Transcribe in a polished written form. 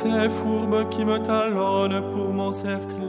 ces fourbes qui me talonnent pour mon cercle.